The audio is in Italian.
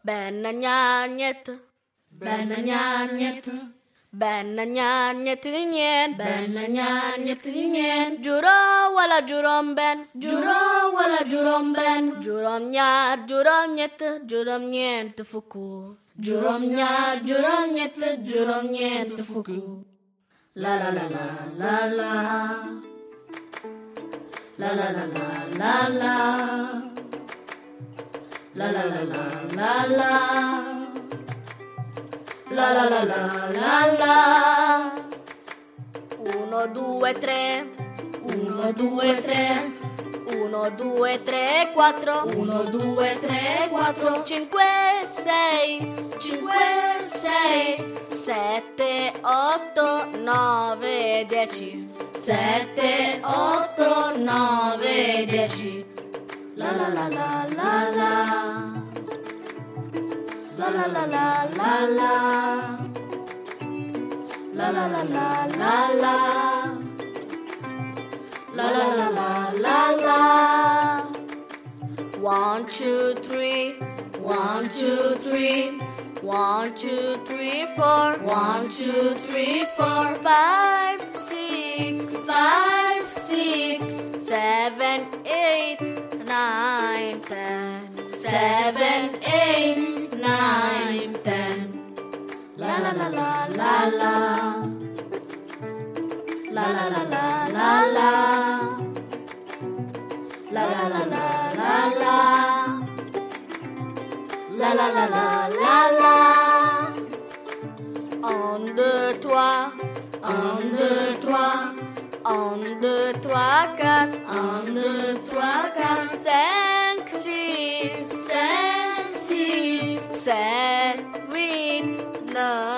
benna gnagnet, benna gnagnet, benna gnagnet di nien, benna gnagnet di nien. Giuro wala jurom ben, juro wala jurom ben, jurom nya, jurom nyet, jurom nyent fuku. Jurom nya, jurom nyet, jurom nyent fuku. La la la la la la. La la la la la la. La la la la la la. La la la la la la. 1, 2, 3. 1, 2, 3. 1, 2, 3, 4. 1, 2, 3, 4. 5, 6. 5, 6. 7, 8, 9, 10. 7, 8, 9, 10. La la la la la la. La la la la la la. La la la la la la. La la la la la la. 1, 2, 3. 1, 2, 3. 1, 2, 3, 4. 1, 2, 3, 4. 5, 6. 5, 6. 7, 8, 9, 10. 7, 8, 9, 10. La la la la la la. La la la la la la. La la la la la la. La la la la la la. 1, 2, 3. 1, 2, 3. 1, 2, 3, 4. 1, 2, 3, 4. 5, 6. 5, 6. 7, 8, 9.